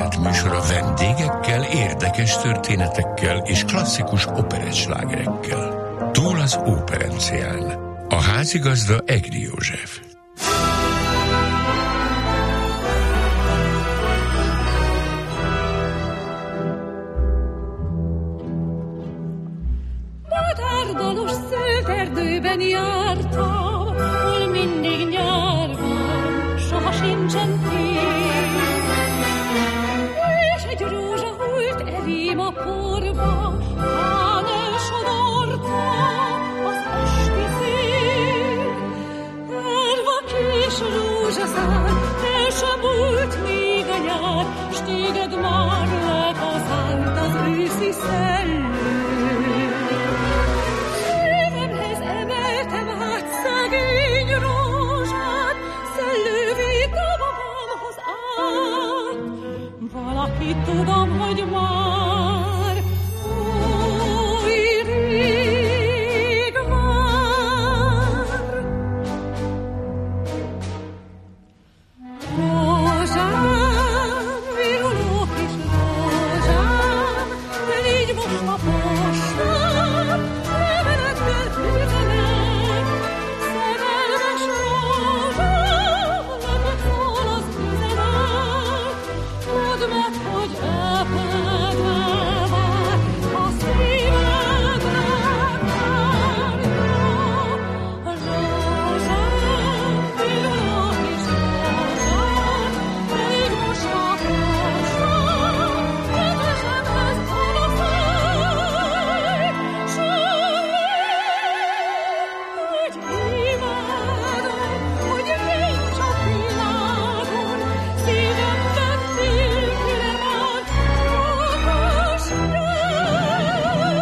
életműsora vendégekkel, érdekes történetekkel és klasszikus operettslágerekkel. Túl az Óperencián. A házigazda Egri József. Madárdalos szőtt erdőben jártam, hol mindig nyár van, soha sincsen tél. És egy rózsa hult elém a porba, tán elsodorta az esti szél. Elva kis rózsaszár, el sem múlt még a nyár, s téged már legazált az őszi szellő. Szívemhez emeltem át szegény rózsát, szellővé dobomhoz át. Valakit tudom, hogy már oly rég vár. Rózsám, viruló kis rózsám, légy most a postám, levelettel üzenem. Szerelmes rózsám, neked szól az üzenem. Tudd meg, hogy elpedve vár, a szívedre várja. Rózsám, viruló kis rózsám, légy most a postám, kedvesemhez odaszólj, s hogy imádom, hogy nincs a világon, szívemben nélküle már okos nyelv.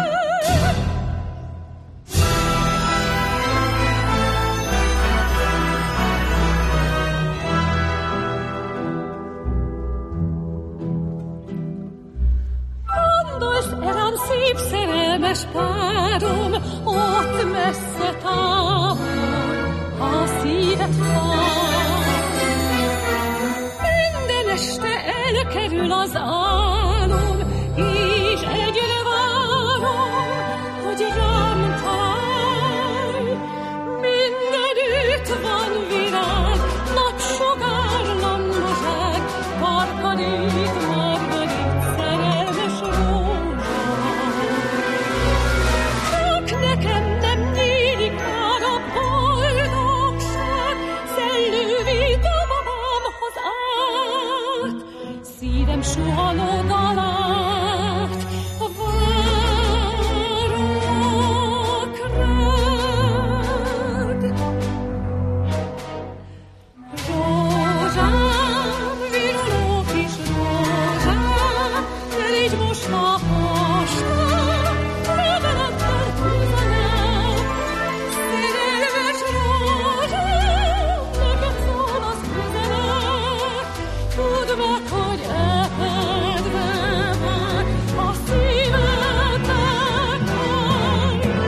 Gondolsz rám, szép szerelmes párom, ott messze távol, a szíved fáj. Minden este elkerül az álom, és egyre várom, hogy rám találj. Mindenütt van virág, nagy sugárlandozság, Margarit, Margarit, szerelmes rózsám. Csak nekem nem nyílik már a boldogság, szellővé dobomhoz át. Szívem suhanó dalát várok rád. Rózsám, viruló kis rózsám, légy most a postám, levelettel üzenem. Szerelmes rózsám, neked szól az üzenem. Tudd meg, hogy elpedve vár, a szívednek várja.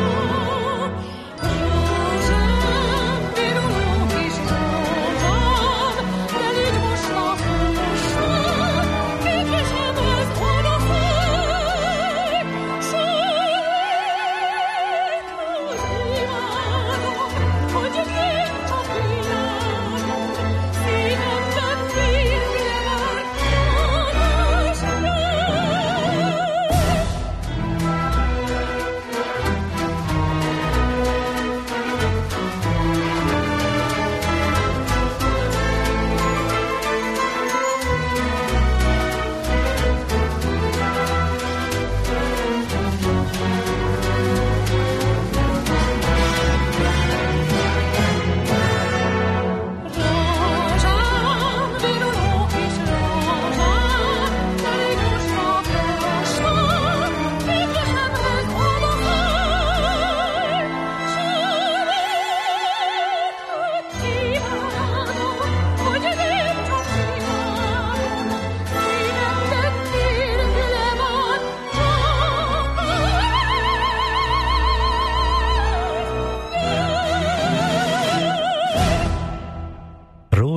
Rózsám, viruló kis rózsám, de légy most a postám, kedvesemhez odaszólj, s hogy imádom, hogy nincs a világon, szívemben nélküle már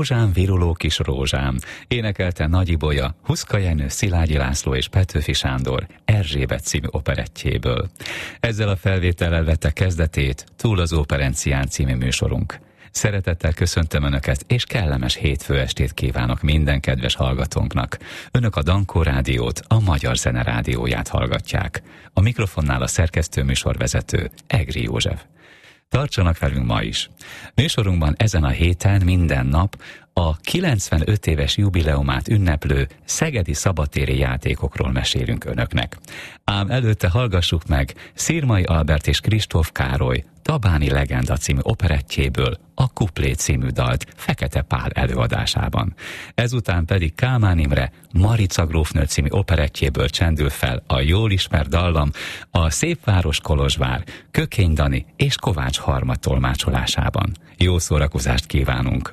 Rózsám, viruló kis rózsám, énekelte Nagy Ibolya, Huszka Jenő, Szilágyi László és Petőfi Sándor Erzsébet című operettjéből. Ezzel a felvétellel vette kezdetét Túl az Óperencián című műsorunk. Szeretettel köszöntöm Önöket, és kellemes hétfő estét kívánok minden kedves hallgatónknak. Önök a Dankó Rádiót, a Magyar Zene Rádióját hallgatják. A mikrofonnál a szerkesztő műsorvezető Egri József. Tartsanak velünk ma is. Műsorunkban ezen a héten minden nap a 95 éves jubileumát ünneplő szegedi szabadtéri játékokról mesélünk Önöknek. Ám előtte hallgassuk meg Szirmai Albert és Kristóf Károly Tabáni Legenda című operettjéből a Kuplé című dalt Fekete Pál előadásában. Ezután pedig Kálmán Imre Marica grófnő című operettjéből csendül fel a jól ismert dallam a Szépváros Kolozsvár Kökény Dani és Kovács Harma tolmácsolásában. Jó szórakozást kívánunk!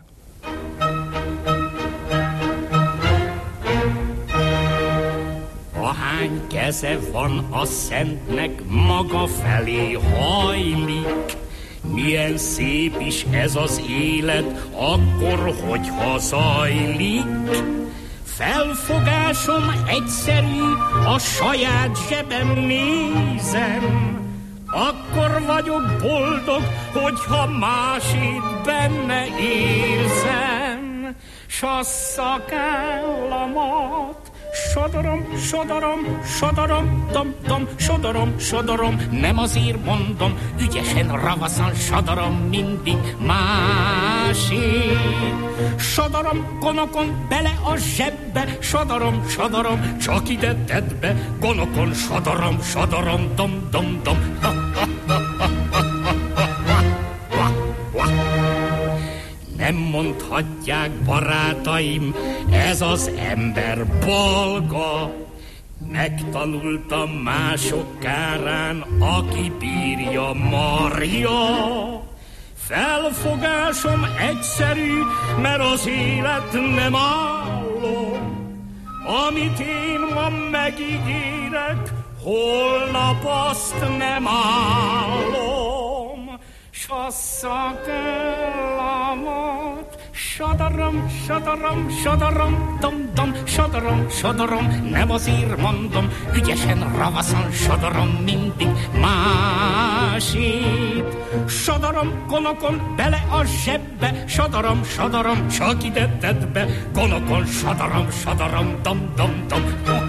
Ahány keze van a szentnek, maga felé hajlik. Milyen szép is ez az élet, akkor, hogyha zajlik. Felfogásom egyszerű, a saját zsebem nézem. Akkor vagyok boldog, hogyha másét benne érzem. S a szakállamat sodorom, sodorom, sodorom, tom-tom, sodorom, sodorom, nem azért mondom, ügyesen, ravaszan sodorom mindig másét. Sodorom gonokon bele a zsebbe, sodorom, sodorom, csak ide tedd be, gonokon sodorom, sodorom, dom-dom-dom. Nem mondhatják, barátaim, ez az ember balga. Megtanultam mások kárán, aki bírja, marja. Felfogásom egyszerű, mert az élet nem állom. Amit én ma megígérek, holnap azt nem állom. S a szakállamat sodorom, sodorom, sodorom, dom-dom, sodorom, sodorom, nem azért mondom, ügyesen, ravaszan sodorom mindig másét. Sodorom konokon bele a zsebbe, sodorom, sodorom, csak ide tedd be, konokon sodorom, sodorom, dom-dom-dom.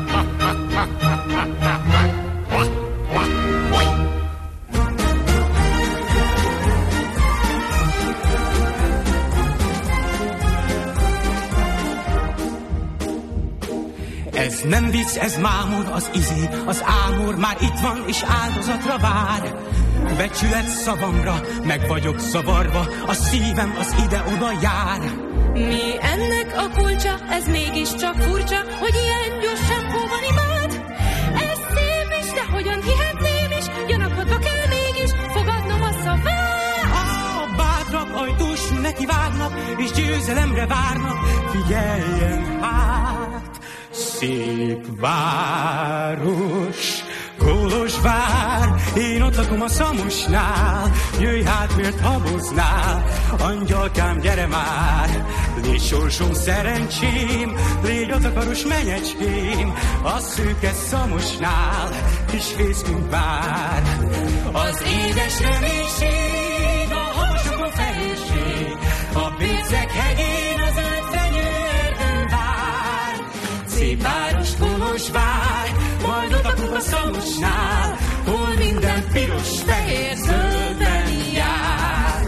Ez nem vicc, ez mámor, az izé, az ámor már itt van és áldozatra vár. Becsület szavamra, meg vagyok zavarva, a szívem az ide-oda jár. Mi ennek a kulcsa, ez mégiscsak furcsa, hogy ilyen gyorsan hóban imád. Ez szép is, de hogyan hihetném is, gyanakodva kell mégis fogadnom a szavát. A bátrak ajtós neki vágnak, és győzelemre várnak, figyeljen hát. Szép város, Kolozsvár, én ott lakom a Szamosnál, jöjj hát, miért haboznál, angyalkám, gyere már, légy sorsom, szerencsém, légy a takaros menyecském, a szőke Szamosnál, kis fészkünk vár. Az édes reménység, a havasokon fehérség, a Bécek hegyén az zöld fenyőerdő vár. Szép város, Kolozsvár, majd ott lakunk a Szamosnál, hol minden piros, fehér, zöldben jár.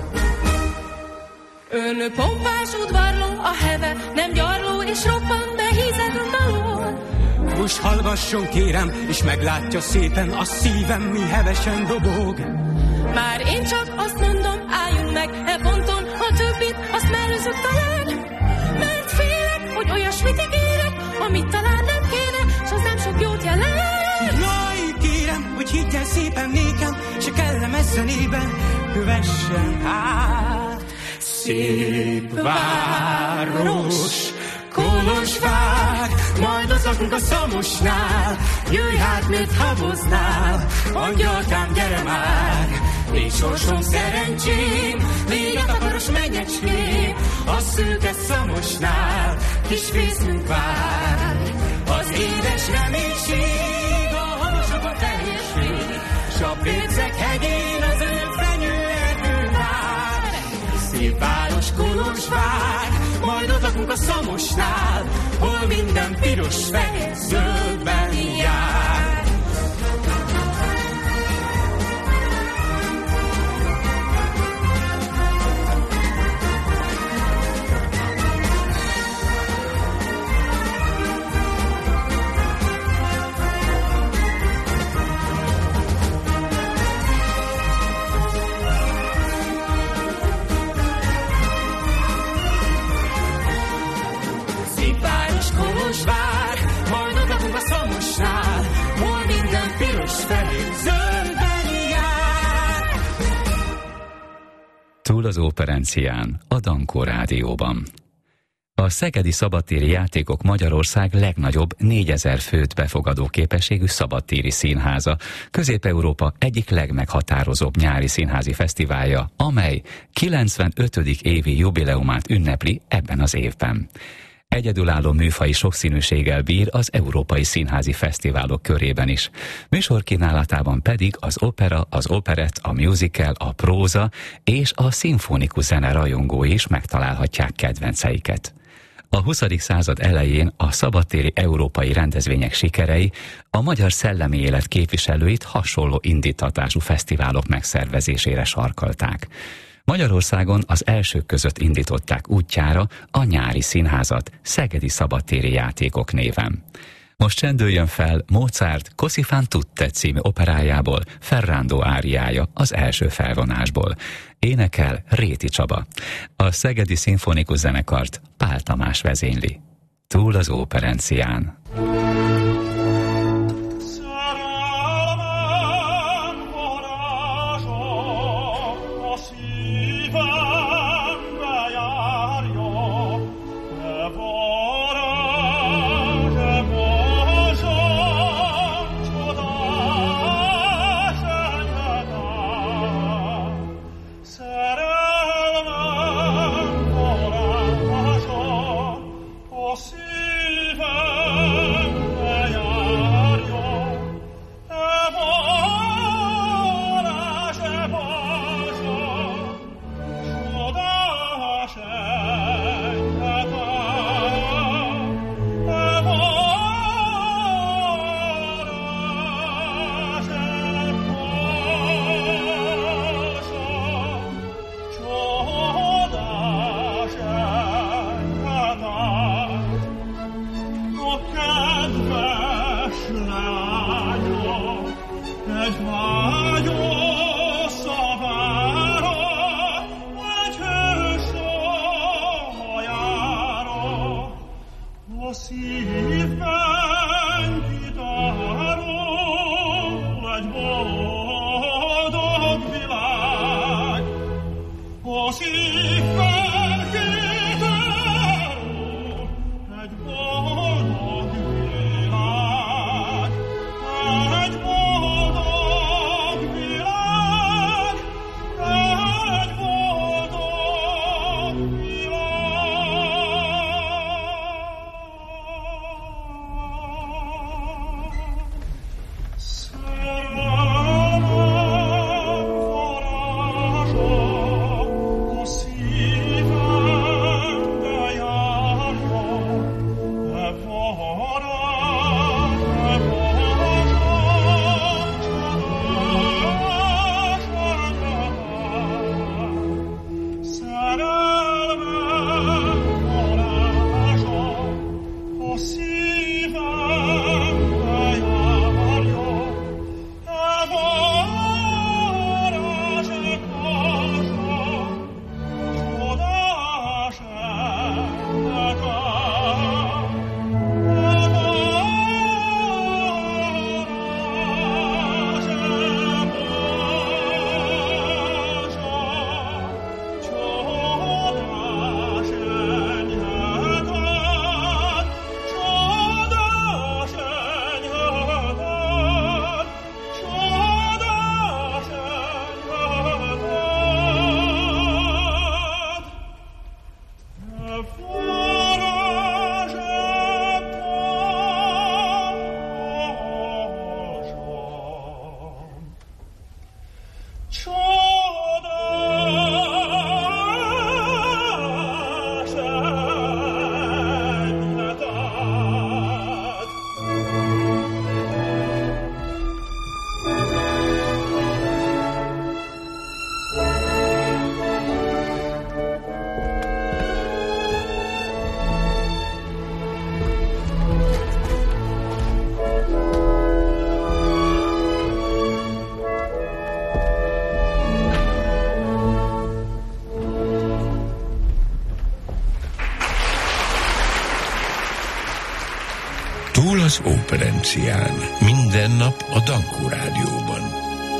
Ön pompás udvarló, a heve nem gyarló, és roppan be hízelünk alól. Most hallgasson kérem, és meglátja szépen, a szívem mi hevesen dobog. Már én csak azt mondom, álljunk meg e ponton, ha többit azt mellőzök talán. Mert félek, hogy olyasmit ígérek, amit talán nem kéne, s az nem sok jót jelent. Jaj, kérem, hogy higgyen szépen nékem, se kellemes zenében kövessen hát. Szép város, Kolozsvár, majd az a lakunk a Szamosnál, jöjj hát, miért haboznál, angyalkám, gyere már, légy sorsom szerencsém, légy a takaros menyecském, a szőke Szamosnál, kis fészünk vár. Az édes reménység, a havasok a fehérség, s a pécek hegyén az őrfenyő erdő vár. Szép város Kolozsvár, majd ott lakunk a Szamosnál, hol minden piros, fehér, zöldben jár. Kolozsvár, majd ott lakunk a Szamosnál, hol minden piros, fehér, zöldben jár. Túl az Óperencián, a Dankó Rádióban. A szegedi szabadtéri játékok Magyarország legnagyobb 4000 főt befogadó képességű szabadtéri színháza, Közép-Európa egyik legmeghatározóbb nyári színházi fesztiválja, amely 95. évi jubileumát ünnepli ebben az évben. Egyedülálló műfaji sokszínűséggel bír az európai színházi fesztiválok körében is. Műsorkínálatában pedig az opera, az operett, a musical, a próza és a szimfonikus zene rajongói is megtalálhatják kedvenceiket. A 20. század elején a szabadtéri európai rendezvények sikerei a magyar szellemi élet képviselőit hasonló indítatású fesztiválok megszervezésére sarkalták. Magyarországon az elsők között indították útjára a nyári színházat Szegedi Szabadtéri Játékok néven. Most csendüljön fel Mozart Così fan tutte című operájából Ferrando áriája az első felvonásból. Énekel Réti Csaba. A Szegedi Szimfonikus Zenekart Pál Tamás vezényli. Túl az Óperencián. Túl az Óperencián. Minden nap a Dankó Rádióban.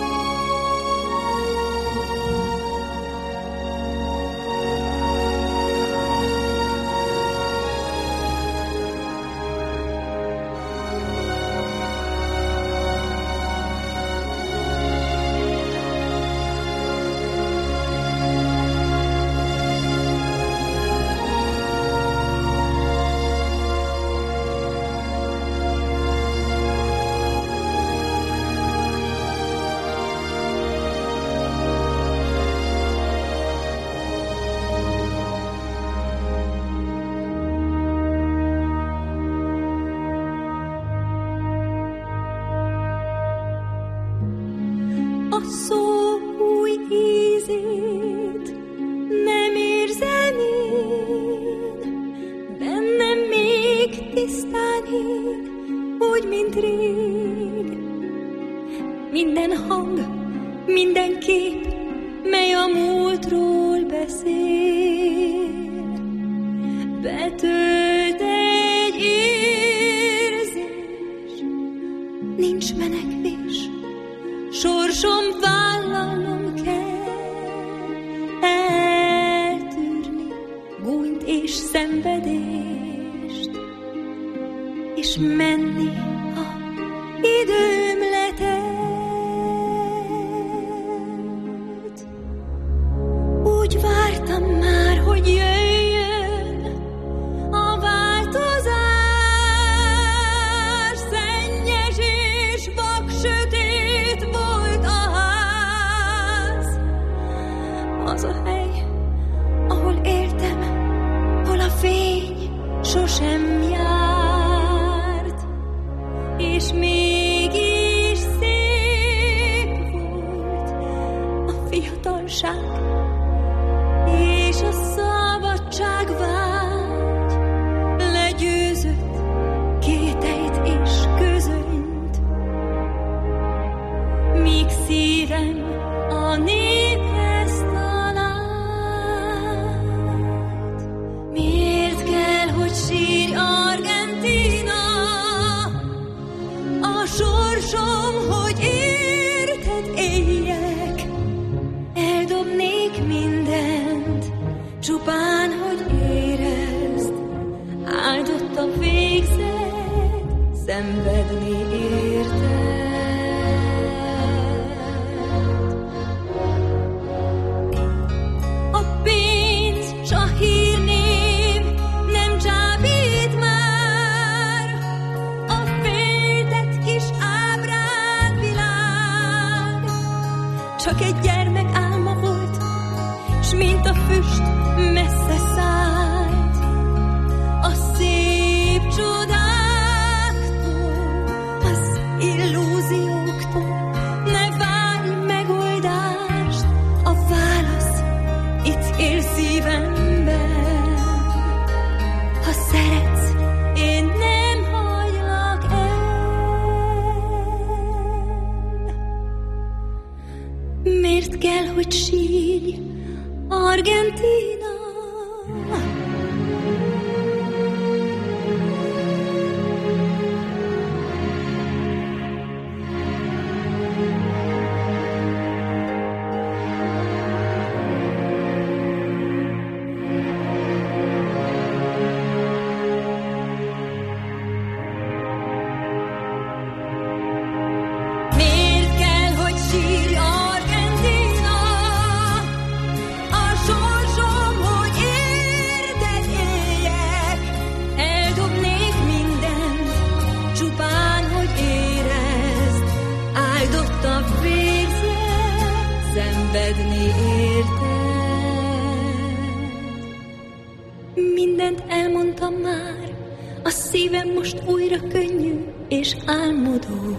Mindent elmondtam már, a szívem most újra könnyű és álmodó.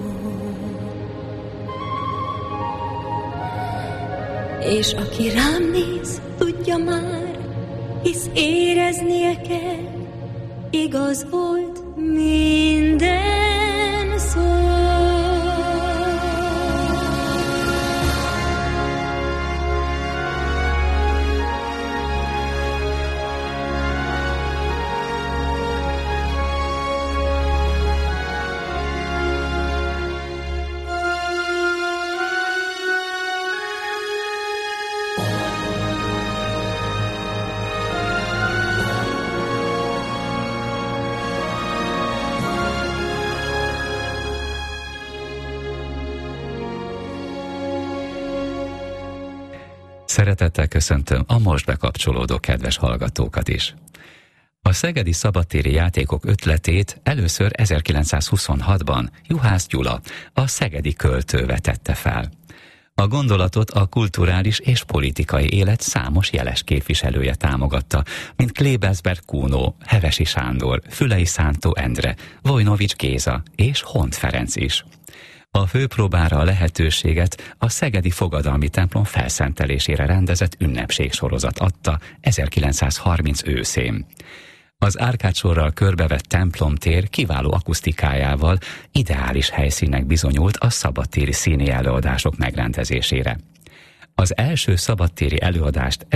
És aki rám néz, tudja már, hisz éreznie kell, igaz volt minden szó. Szeretettel köszöntöm a most bekapcsolódó kedves hallgatókat is. A szegedi szabadtéri játékok ötletét először 1926-ban Juhász Gyula, a szegedi költő vetette fel. A gondolatot a kulturális és politikai élet számos jeles képviselője támogatta, mint Klebersberg Kuno, Hevesi Sándor, Fülei Szántó Endre, Vojnovics Géza és Hont Ferenc is. A főpróbára a lehetőséget a szegedi fogadalmi templom felszentelésére rendezett ünnepségsorozat adta 1930 őszén. Az árkádsorral körbevett templomtér kiváló akusztikájával ideális helyszínnek bizonyult a szabadtéri színi előadások megrendezésére. Az első szabadtéri előadást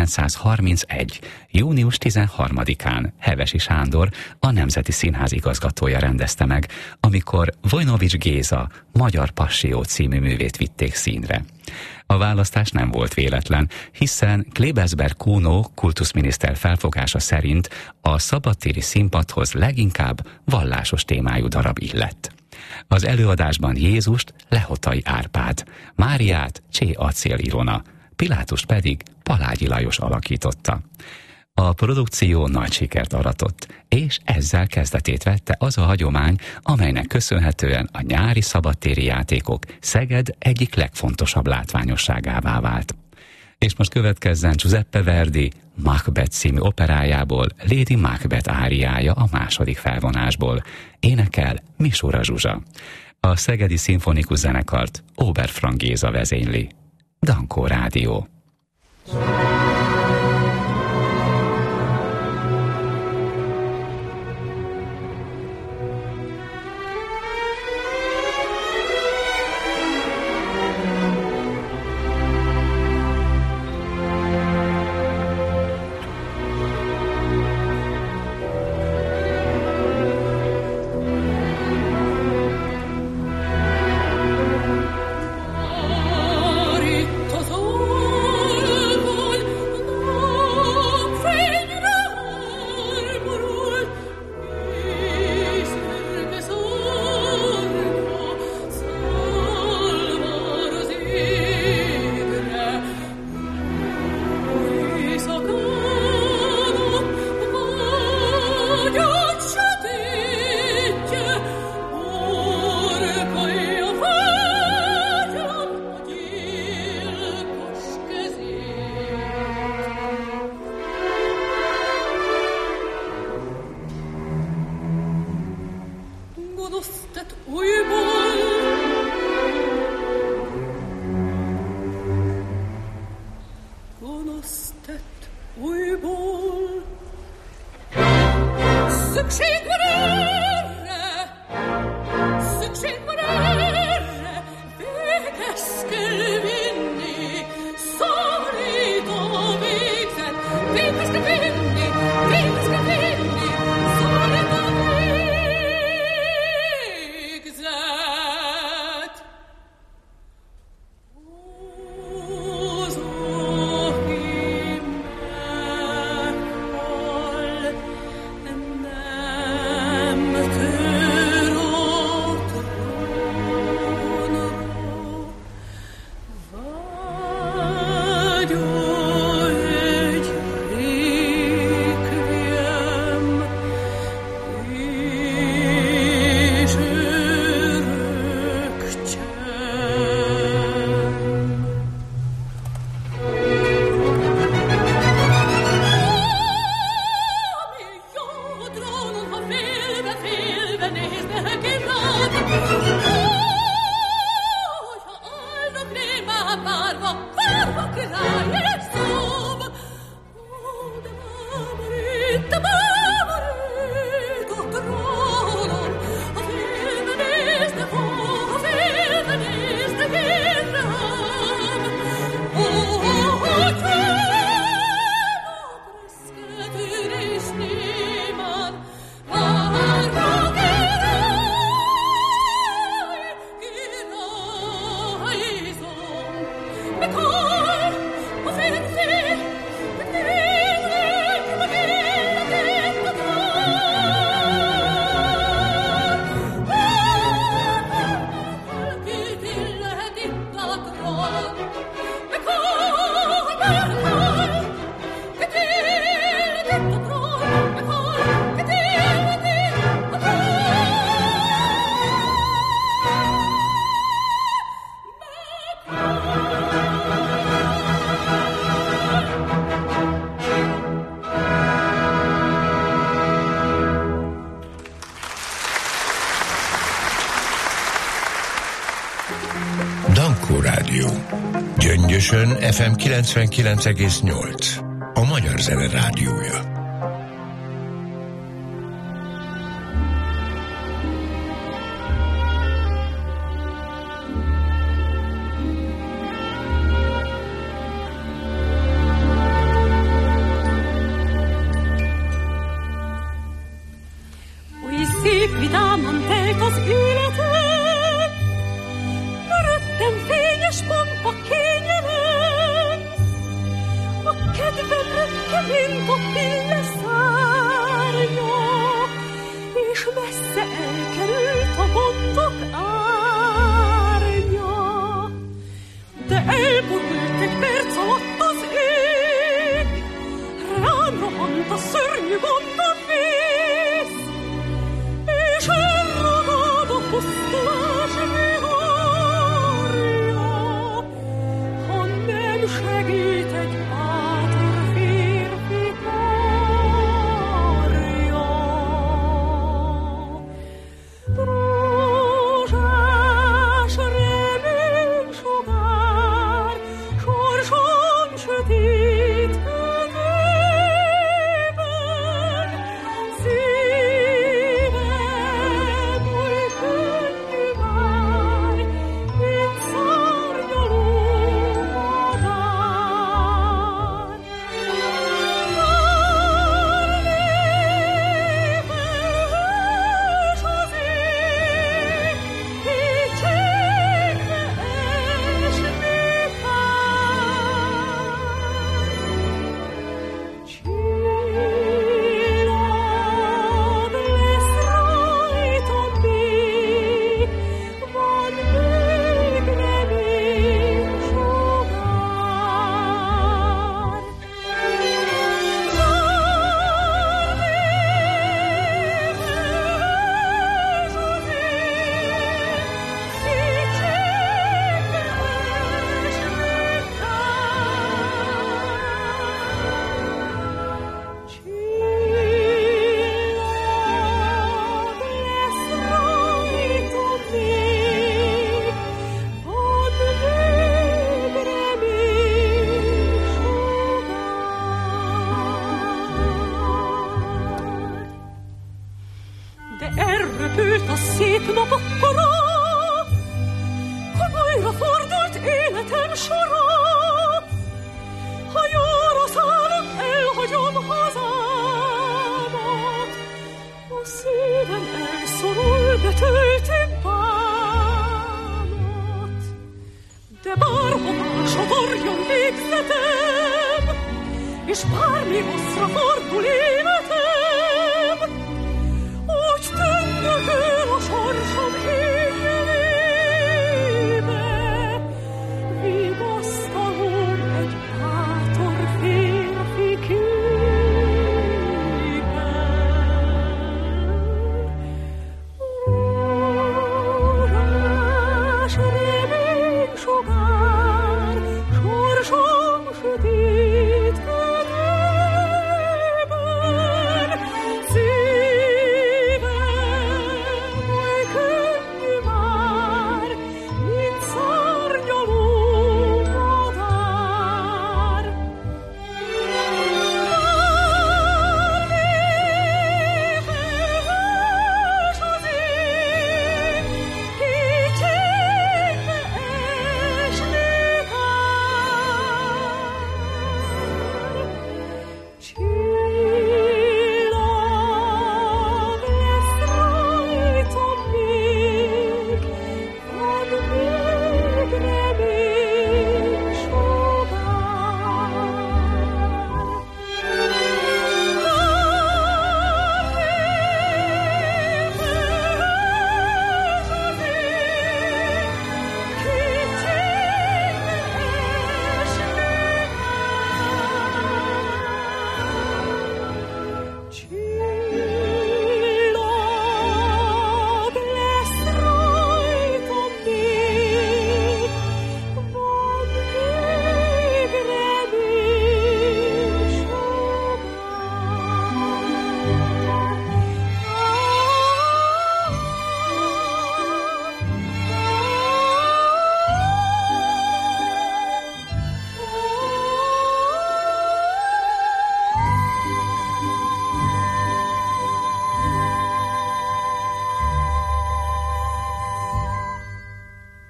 1931. június 13-án Hevesi Sándor, a Nemzeti Színház igazgatója rendezte meg, amikor Vojnovics Géza Magyar Passió című művét vitték színre. A választás nem volt véletlen, hiszen Klebersberg Kuno kultuszminiszter felfogása szerint a szabadtéri színpadhoz leginkább vallásos témájú darab illett. Az előadásban Jézust Lehotai Árpád, Máriát Csé Acél Ilona, Pilátust pedig Palágyi Lajos alakította. A produkció nagy sikert aratott, és ezzel kezdetét vette az a hagyomány, amelynek köszönhetően a nyári szabadtéri játékok Szeged egyik legfontosabb látványosságává vált. És most következzen Giuseppe Verdi Macbeth című operájából Lady Macbeth áriája a második felvonásból. Énekel Misura Zsuzsa. A Szegedi Szimfonikus Zenekart Oberfrank Géza vezényli. Dankó Rádió. Oh, Dankó Rádió. Gyöngyösön FM 99,8. A magyar zene rádiója.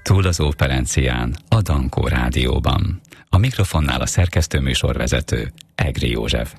Túl az Operencián, a Dankó Rádióban. A mikrofonnál a szerkesztő műsorvezető, Egri József.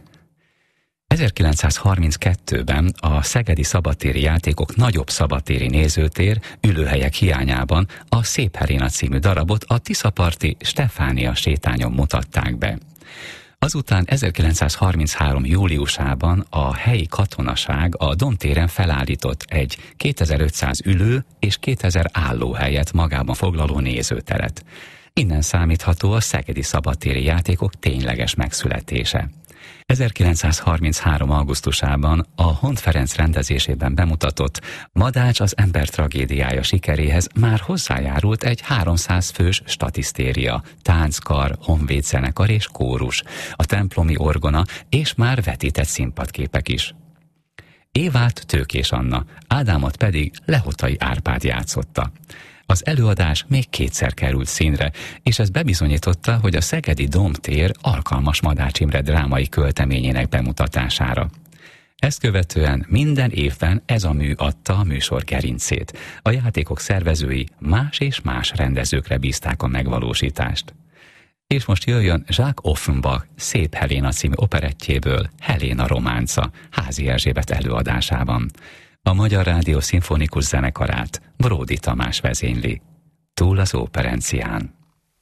1932-ben a Szegedi Szabadtéri Játékok nagyobb szabadtéri nézőtér ülőhelyek hiányában a Szép Helena című darabot a Tiszaparti Stefánia sétányon mutatták be. Azután 1933. júliusában a helyi katonaság a Domtéren felállított egy 2500 ülő és 2000 állóhelyet magában foglaló nézőteret. Innen számítható a Szegedi Szabadtéri Játékok tényleges megszületése. 1933. augusztusában a Hont Ferenc rendezésében bemutatott Madács az ember tragédiája sikeréhez már hozzájárult egy 300 fős statisztéria, tánckar, honvédzenekar és kórus, a templomi orgona és már vetített színpadképek is. Évát Tőkés Anna, Ádámot pedig Lehotai Árpád játszotta. Az előadás még kétszer került színre, és ez bebizonyította, hogy a szegedi Domtér alkalmas Madács Imre drámai költeményének bemutatására. Ezt követően minden évben ez a mű adta a műsor gerincét. A játékok szervezői más és más rendezőkre bízták a megvalósítást. És most jöjjön Jacques Offenbach Szép Helena című operettjéből Helena románca Házi Erzsébet előadásában. A Magyar Rádió szimfonikus zenekarát Bródi Tamás vezényli. Túl az Operencián.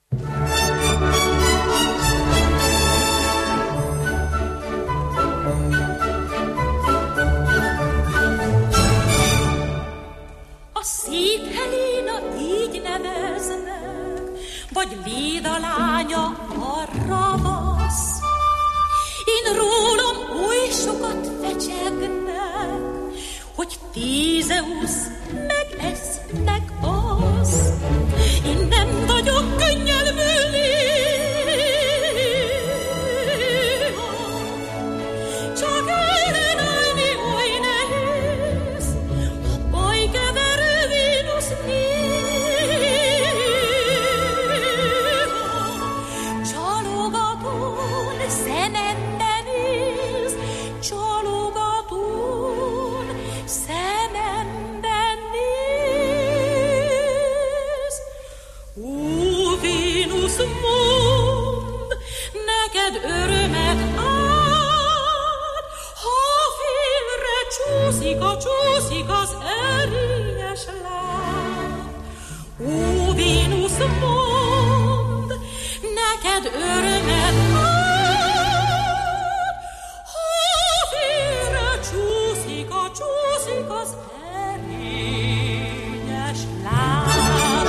A Szép Helena így neveznek, vagy Léda lánya a ravasz. Én rólam oly sokat fecsegnek, hogy Tézeusz meg ez, meg az. Én nem vagyok könnyelmű néha, csak ellenállni oly nehéz, a bajkeverő Vénusz néha. Csalogatón szemembe néz, csalogatón szememben néz. Ó, Vénusz, mondd, neked örömet áll, ha félre csúszik az erényes láb. Ó, Vénusz, mondd, neked örömet áll, ha félre csúszik az erényes láb.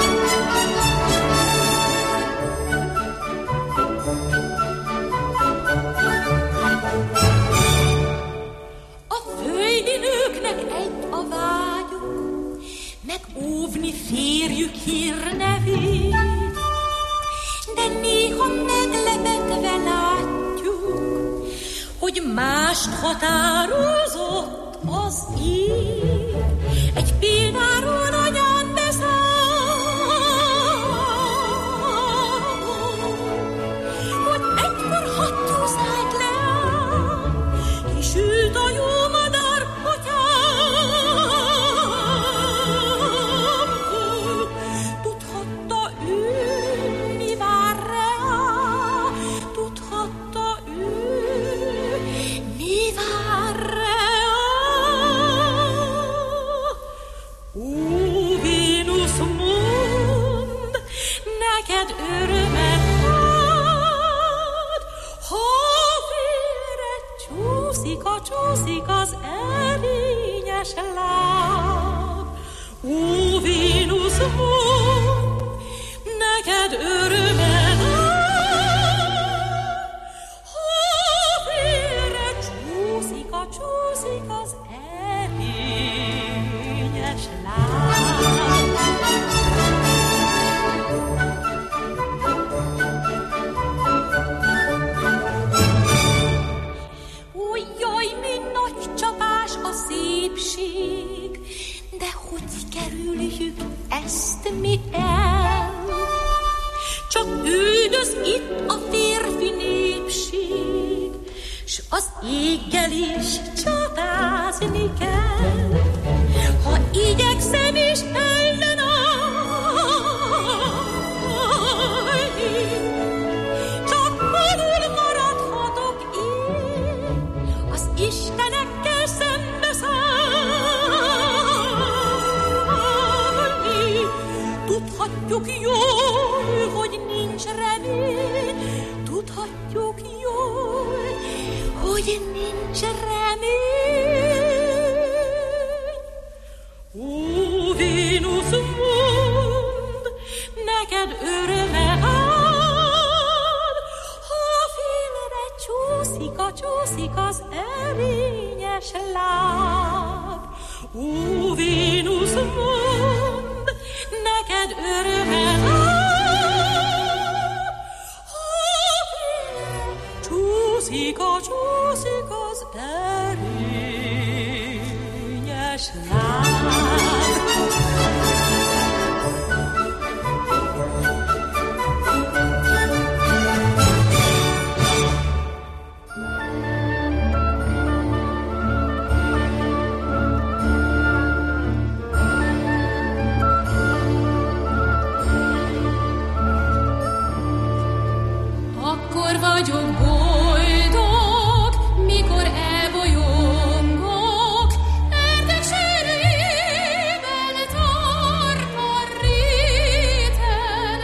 A földi nőknek egy a vágyuk, megóvni férjük hírnevét, de néha meglepetve látjuk, hogy mást határozott az ég. Egy példáról anyám beszáll, hogy egykor hattyú szállt le, kisült a jó madár atyámból. Tudhatta ő, mi vár rá, tudhatta ő, mi vár rá. Ó, Vénusz, mondd, neked örömet ad, ha félre csúszik az erényes láb. Ó, Vénusz, mondd, neked örömet ad, ha félre csúszik az erényes láb. Ó, jaj, mi nagy csapás a szépség, de hogy kerüljük ezt mi el? Csak üldöz itt a férfi népség, s az éggel is csatázni kell. Ha igyekszem és ellenállok, Tudhatjuk jól, hogy nincs remény, tudhatjuk jól, hogy nincs remény. Ó, Vénusz, mondd, neked öröme áll, ha a félre csúszik az erényes láb. Ó, Vénusz, mondd, neked öröme áll, ha a félre csúszik az erényes láb. Akkor vagyok boldog, mikor elbolyongok, erdek sűrűjében tartva réten.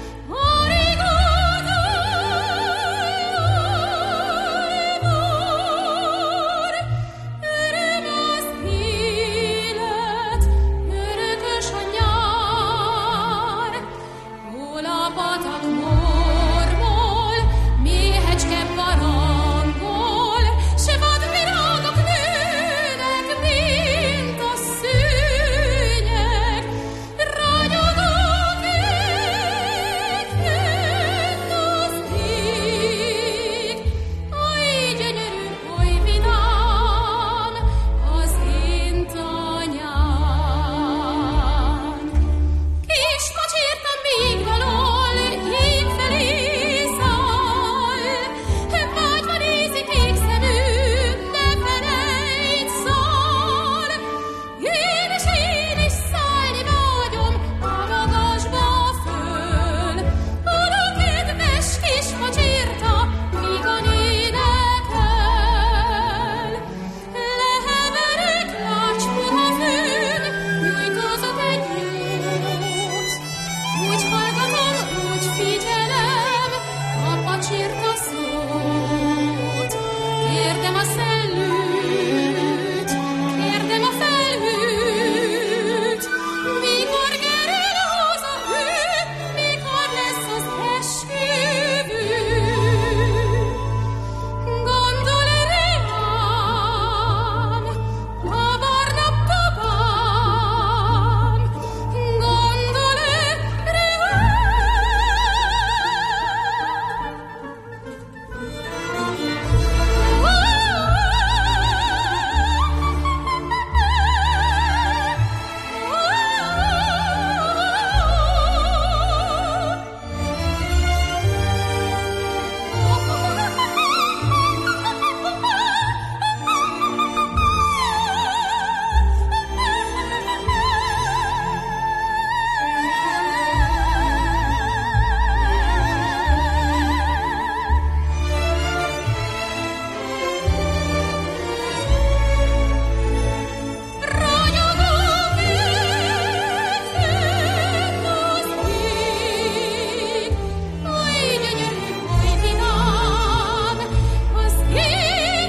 Öröm az élet, örökös a nyár, hol a patak mormol, méhecske barangol, s vadvirágok nőnek, mint a szőnyeg. Ragyogok ég, fent az ég, oly gyönyörű, oly vidám az én tanyám. Kis macsérta még valahol ég felé száll, vágyva nézi kék szemű, ne felejts szól. Én is szállni vágyom a magasba föl, oda kedves kis macsérta, vígan énekel. Leheverek lácspuha fűn, nyújtózott egy jót, úgy hallgatom, úgy figyelem a macsérta szót. Kérdem a szellőt, kérdem a felhőt, mikor gerel haza ő, mikor lesz az esküvő. Gondol-e rám a barna babám, gondol-e rám? Ragyogok ég, fent az ég, oly gyönyörű, oly vidám az én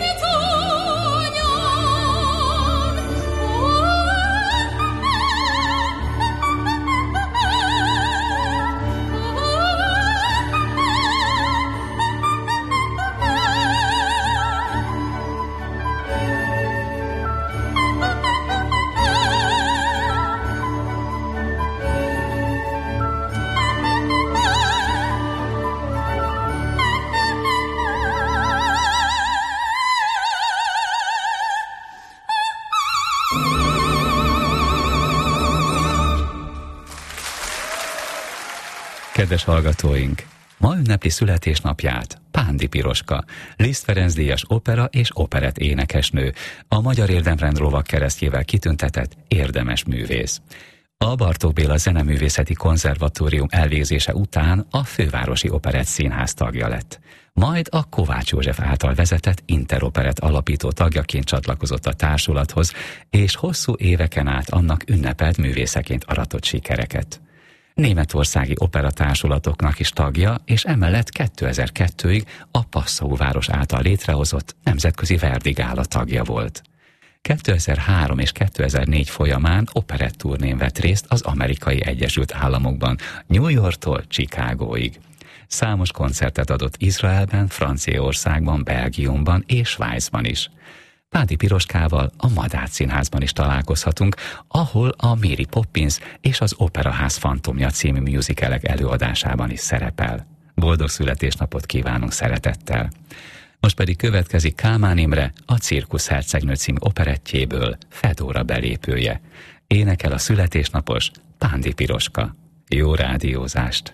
Kedves hallgatóink! Ma ünnepli születésnapját Pándi Piroska, Liszt Ferenc díjas opera és operett énekesnő, a Magyar Érdemrend lovagkeresztjével kitüntetett érdemes művész. A Bartók Béla Zeneművészeti Konzervatórium elvégzése után a Fővárosi Operett Színház tagja lett. Majd a Kovács József által vezetett Interoperett alapító tagjaként csatlakozott a társulathoz, és hosszú éveken át annak ünnepelt művészeként aratott sikereket. Németországi operatársulatoknak is tagja, és emellett 2002-ig a Passau város által létrehozott nemzetközi Verdi Gála tagja volt. 2003 és 2004 folyamán operetturnén vett részt az Amerikai Egyesült Államokban, New Yorktól Chicagóig. Számos koncertet adott Izraelben, Franciaországban, Belgiumban és Svájcban is. Pándi Piroskával a Madách Színházban is találkozhatunk, ahol a Mary Poppins és az Operaház fantomja című musicalek előadásában is szerepel. Boldog születésnapot kívánunk szeretettel! Most pedig következik Kálmán Imre, a Cirkusz hercegnő című operettjéből Fedóra belépője. Énekel a születésnapos Pándi Piroska. Jó rádiózást!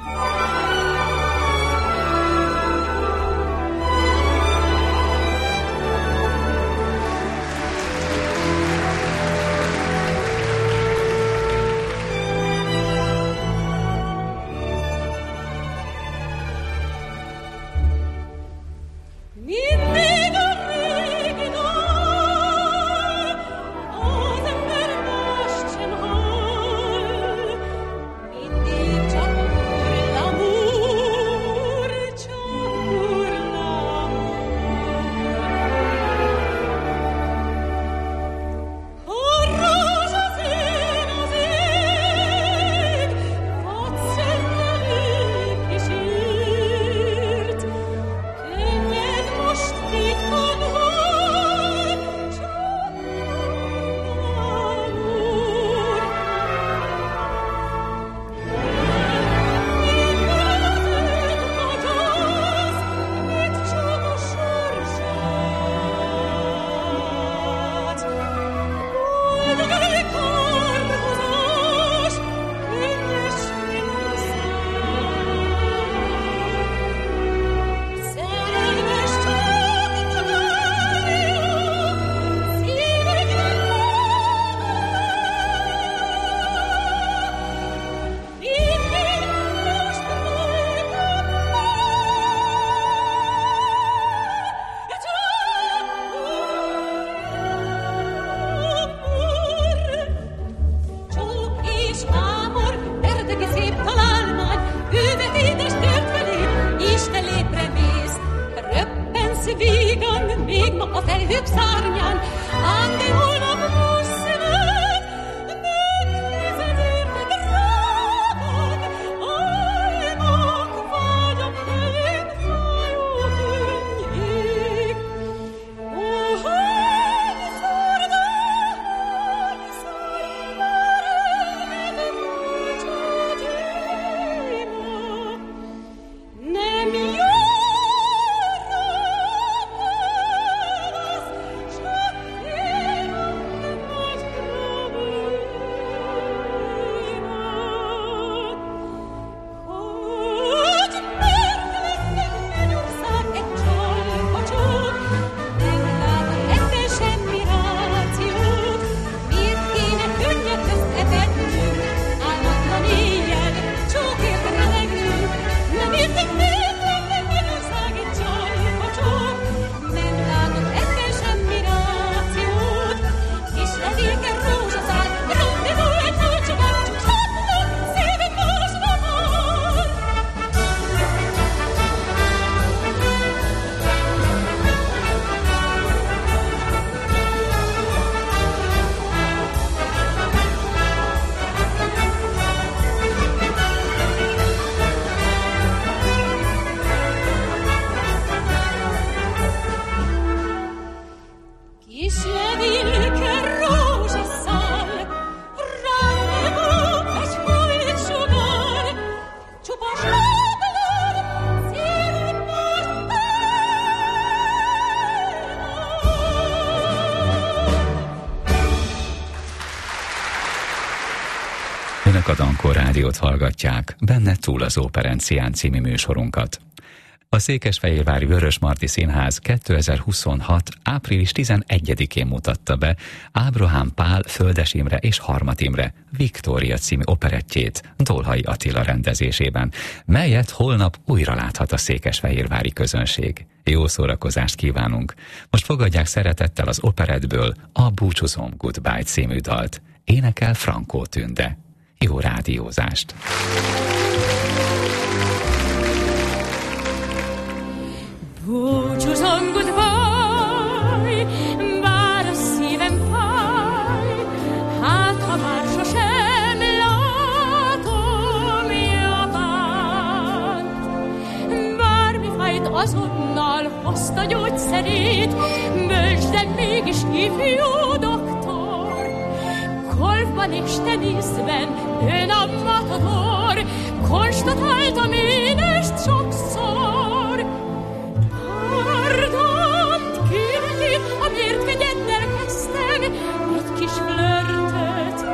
Önök a Dankó Rádiót hallgatják, benne Túl az Óperencián című műsorunkat. A Székesfehérvári Vörösmarty Színház 2026. április 11-én mutatta be Ábrahám Pál, Földes Imre és Harmat Imre Viktória című operettjét Dolhai Attila rendezésében, melyet holnap újra láthat a székesfehérvári közönség. Jó szórakozást kívánunk! Most fogadják szeretettel az operettből a Búcsúzom Goodbye című dalt. Énekel Frankó Tünde. jó rádiózást! Búcsúzom, goodbye, bár a szívem fáj, hát ha már sosem látom Japánt. Bármi fájt, azonnal hozd a gyógyszerét, bölcs, de mégis ifjú doktor. Golfban és teniszben ön a matador, konstatáltam én ezt sokszor. Pardont kérni, amiért kegyeddel kezdtem egy kis flörtöt.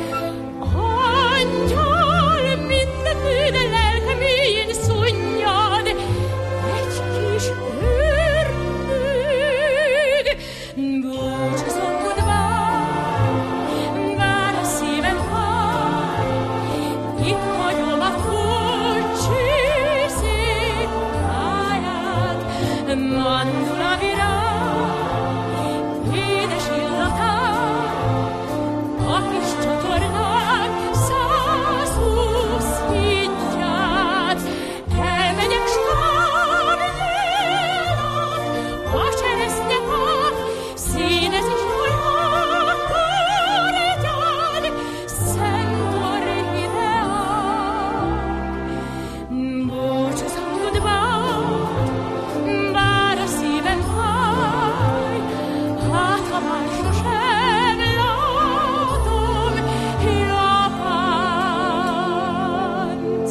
Angyal, minden bűne lelkem mélyén szunnyad, egy kis őrnőd. Búcsúzom, goodbye, bár a szívem fáj, itt hagyom a furcsi szép táját. Mandula virág, édes illatát, a kis csatornák 120 hintját. Elmegyek Stábnyénak, a cseresznyefák, színezés folynak kortyán, szent orhideák. Búcsúzom, goodbye, bár a szívem fáj, hát ha már sosem látom Japánt.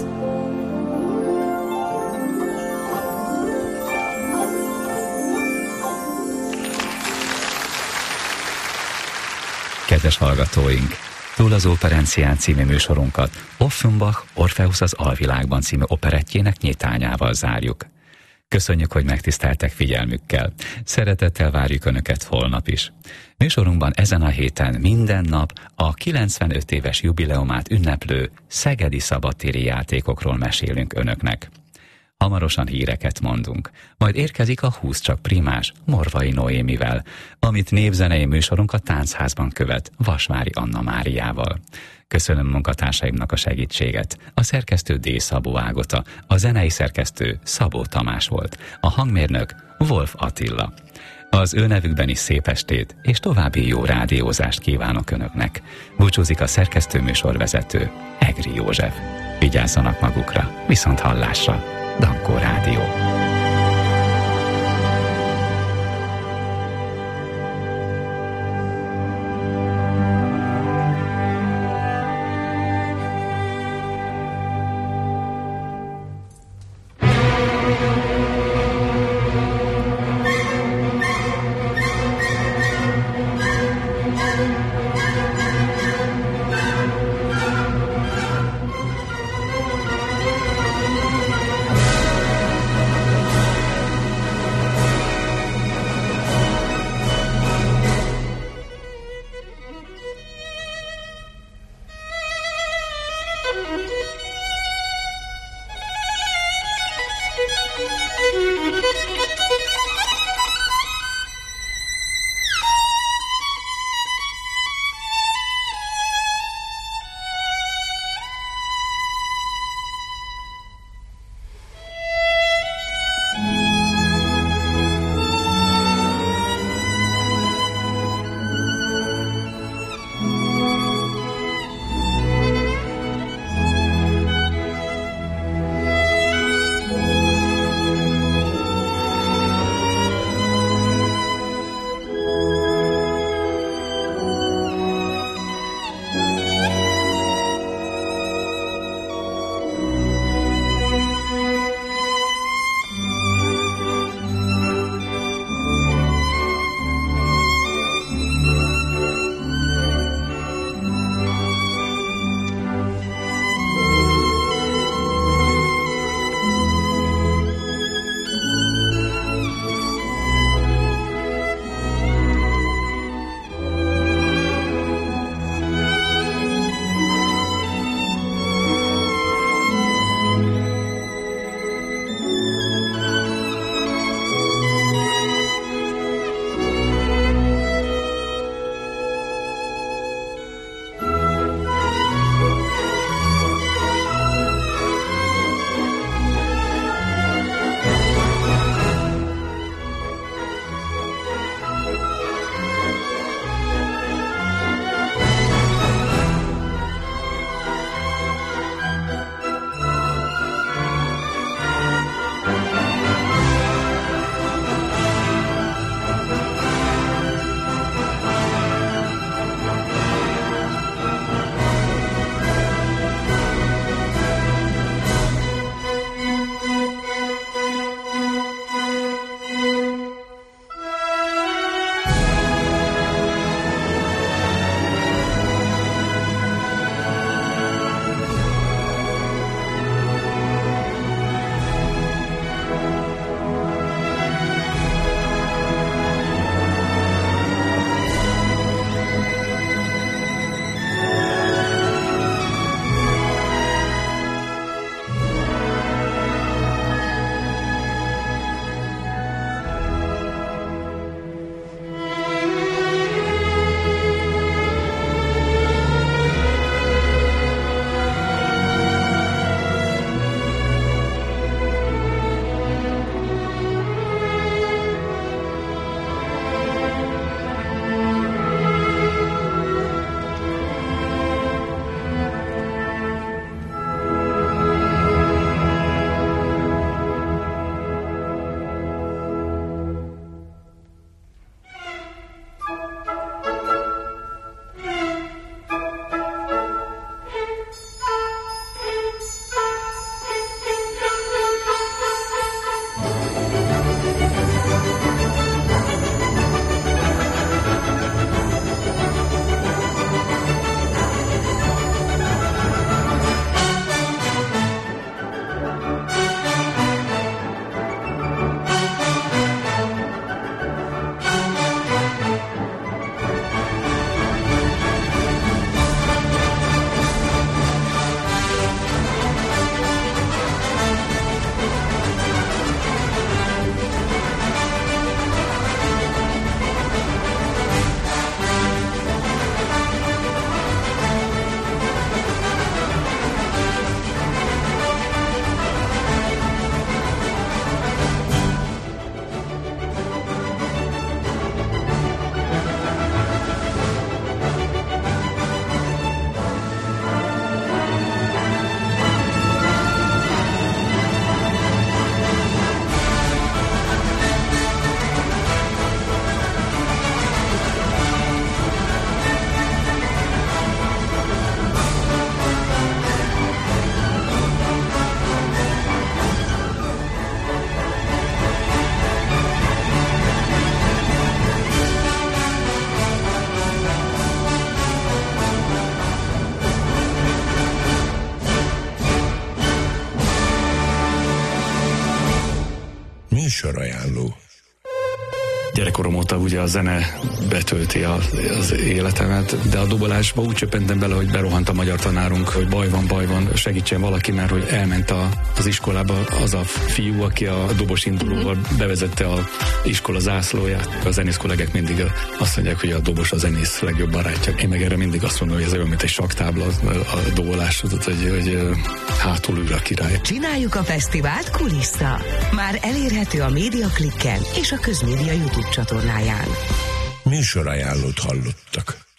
Kedves hallgatóink! Túl az Operencián című műsorunkat Offenbach Orpheus az Alvilágban című operettjének nyitányával zárjuk. Köszönjük, hogy megtiszteltek figyelmükkel. Szeretettel várjuk Önöket holnap is. Műsorunkban ezen a héten minden nap a 95 éves jubileumát ünneplő szegedi szabadtéri játékokról mesélünk Önöknek. Hamarosan híreket mondunk, majd érkezik a 20 csak primás Morvai Noémivel, amit népzenei műsorunk a Táncházban követ Vasvári Anna Máriával. Köszönöm munkatársaimnak a segítséget. A szerkesztő D. Szabó Ágota, a zenei szerkesztő Szabó Tamás volt, a hangmérnök Wolf Attila. Az ő nevükben is szép estét és további jó rádiózást kívánok Önöknek. Búcsúzik a szerkesztő műsorvezető Egri József. Vigyázzanak magukra, viszont hallásra! Dankó Rádió. Műsorajánló. Gyerekkorom óta ugye a zene betölti az életemet, de a dobolásba úgy csöppentem bele, hogy berohant a magyar tanárunk, hogy baj van, segítsen valaki, mert hogy elment az iskolába az a fiú, aki a dobos indulóval bevezette az iskola zászlóját. A zenész kollégák mindig azt mondják, hogy a dobos a zenész legjobb barátja. Én meg erre mindig azt mondom, hogy ez olyan, mint egy saktábla a dobolás, hogy hátul ül a király. Csináljuk a fesztivált Kulissza. Már elérhető a Médiaklikken és a Közmédia YouTube csatornáján. Műsorajánlót hallottak.